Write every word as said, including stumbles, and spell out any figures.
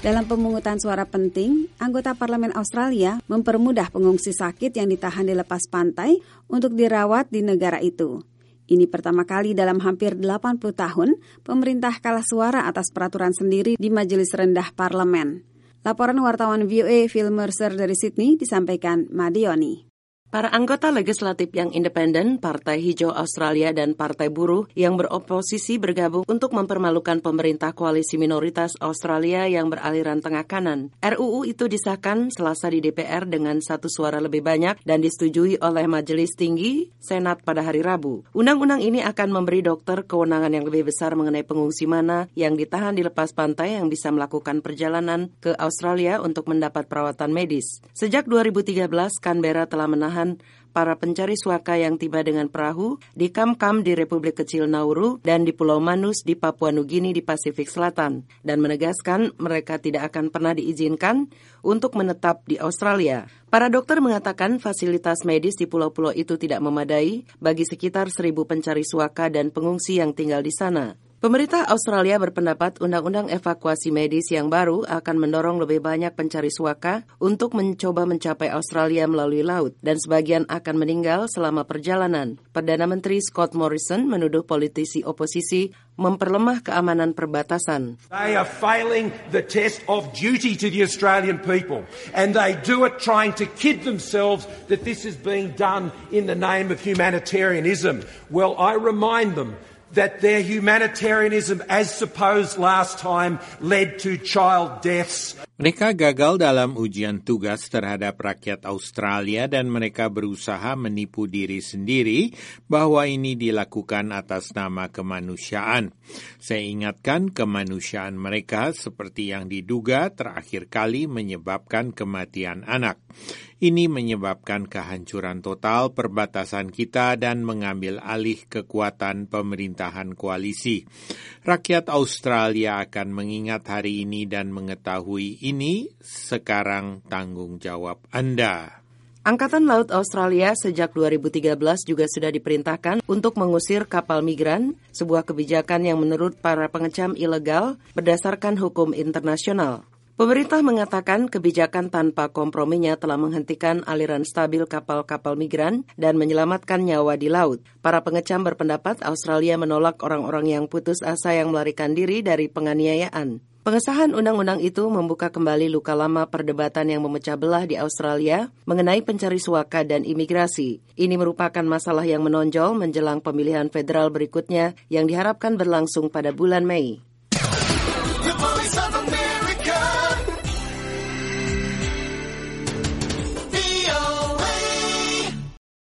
Dalam pemungutan suara penting, anggota Parlemen Australia mempermudah pengungsi sakit yang ditahan di lepas pantai untuk dirawat di negara itu. Ini pertama kali dalam hampir delapan puluh tahun, pemerintah kalah suara atas peraturan sendiri di Majelis Rendah Parlemen. Laporan wartawan V O A Phil Mercer dari Sydney disampaikan Madioni. Para anggota legislatif yang independen, Partai Hijau Australia dan Partai Buruh yang beroposisi bergabung untuk mempermalukan pemerintah koalisi minoritas Australia yang beraliran tengah kanan. R U U itu disahkan Selasa di D P R dengan satu suara lebih banyak dan disetujui oleh Majelis Tinggi Senat pada hari Rabu. Undang-undang ini akan memberi dokter kewenangan yang lebih besar mengenai pengungsi mana yang ditahan di lepas pantai yang bisa melakukan perjalanan ke Australia untuk mendapat perawatan medis. Sejak dua ribu tiga belas, Canberra telah menahan para pencari suaka yang tiba dengan perahu di kam-kam di Republik Kecil Nauru dan di Pulau Manus di Papua Nugini di Pasifik Selatan dan menegaskan mereka tidak akan pernah diizinkan untuk menetap di Australia. Para dokter mengatakan fasilitas medis di pulau-pulau itu tidak memadai bagi sekitar seribu pencari suaka dan pengungsi yang tinggal di sana. Pemerintah Australia berpendapat undang-undang evakuasi medis yang baru akan mendorong lebih banyak pencari suaka untuk mencoba mencapai Australia melalui laut dan sebagian akan meninggal selama perjalanan. Perdana Menteri Scott Morrison menuduh politisi oposisi memperlemah keamanan perbatasan. They are failing the test of duty to the Australian people and they do it trying to kid themselves that this is being done in the name of humanitarianism. Well, I remind them that their humanitarianism, as supposed last time, led to child deaths. Mereka gagal dalam ujian tugas terhadap rakyat Australia dan mereka berusaha menipu diri sendiri bahwa ini dilakukan atas nama kemanusiaan. Saya ingatkan kemanusiaan mereka seperti yang diduga terakhir kali menyebabkan kematian anak. Ini menyebabkan kehancuran total perbatasan kita dan mengambil alih kekuatan pemerintahan koalisi. Rakyat Australia akan mengingat hari ini dan mengetahui ini sekarang tanggung jawab Anda. Angkatan Laut Australia sejak dua ribu tiga belas juga sudah diperintahkan untuk mengusir kapal migran, sebuah kebijakan yang menurut para pengecam ilegal berdasarkan hukum internasional. Pemerintah mengatakan kebijakan tanpa komprominya telah menghentikan aliran stabil kapal-kapal migran dan menyelamatkan nyawa di laut. Para pengecam berpendapat Australia menolak orang-orang yang putus asa yang melarikan diri dari penganiayaan. Pengesahan undang-undang itu membuka kembali luka lama perdebatan yang memecah belah di Australia mengenai pencari suaka dan imigrasi. Ini merupakan masalah yang menonjol menjelang pemilihan federal berikutnya yang diharapkan berlangsung pada bulan Mei.